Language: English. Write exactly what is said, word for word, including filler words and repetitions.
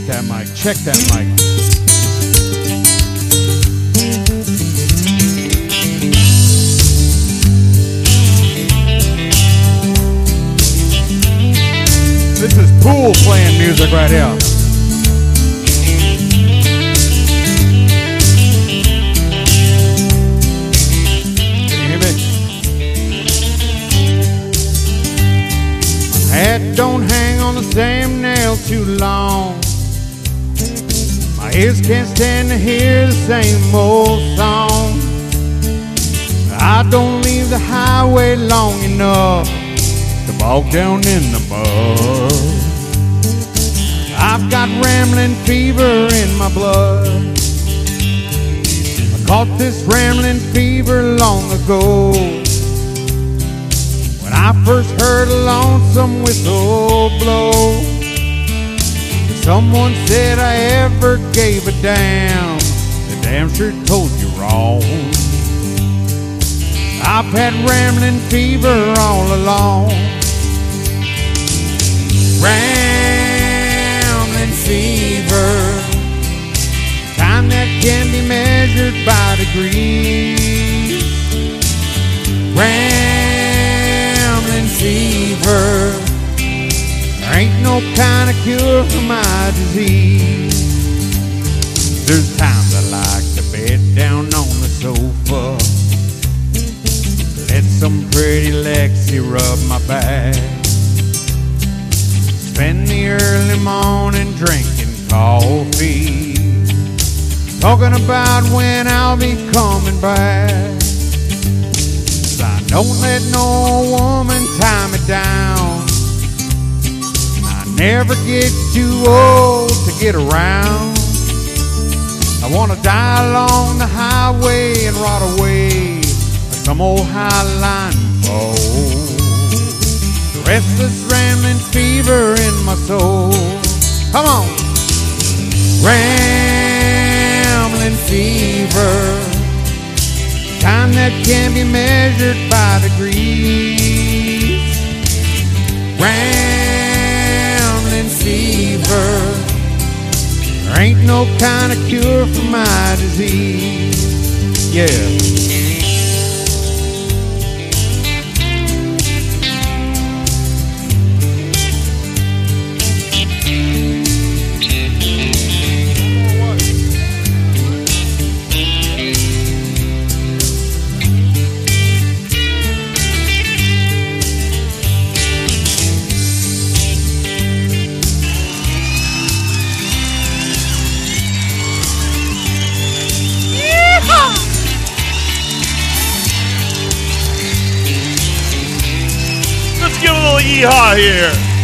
that mic. Check that mic. This is Pool playing music right here. Can you hear me? My hat don't hang on the same nail too long. My ears can't stand to hear the same old song. I don't leave the highway long enough to bog down in the mud. I've got rambling fever in my blood. I caught this rambling fever long ago, when I first heard a lonesome whistle blow. If someone said I ever gave a damn, the damn sure told you wrong. I've had rambling fever all along. Rambling fever, time that can be measured by degrees. Rambling fever, there ain't no kind of cure for my disease. There's times I like to bed down on the sofa, let some pretty Lexi rub my back. Spend the early morning drinking coffee, talking about when I'll be coming back. 'Cause I don't let no woman tie me down. I never get too old to get around. I wanna die along the highway and rot away like some old highline pole. Restless rambling fever in my soul. Come on. Rambling fever, time that can be measured by degrees. Rambling fever, there ain't no kind of cure for my disease. Yeah. Let's give a little yeehaw here.